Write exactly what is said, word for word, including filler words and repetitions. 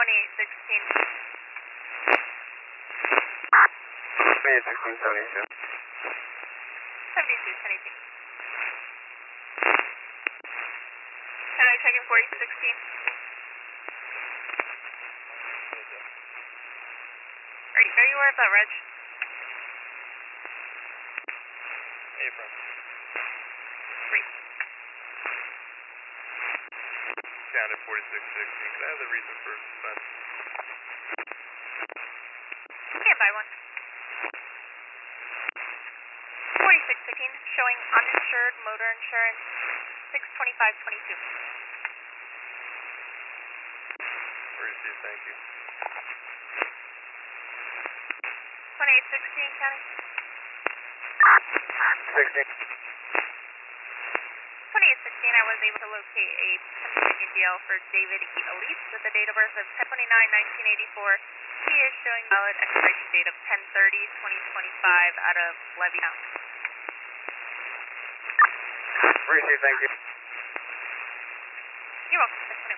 twenty-eight sixteen. twenty-eight sixteen, seventy-two. seventy-two, ten eighteen. Can I check in forty sixteen? Are you, are you aware of that, Reg? Hey, from. Three. Counted forty-six sixteen. Can I have the reason for suspension? Stand by one. forty-six sixteen, showing uninsured motor insurance, six twenty-five twenty-two. Receive, thank you. twenty-eight sixteen, County. sixteen. twenty-eight sixteen, I was able to locate a Pennsylvania D L for David E. Elise with a date of birth of ten twenty-nine nineteen eighty-four. He is showing valid expiration date of ten thirty twenty twenty-five out of Levittown. Receive, thank you. You're welcome.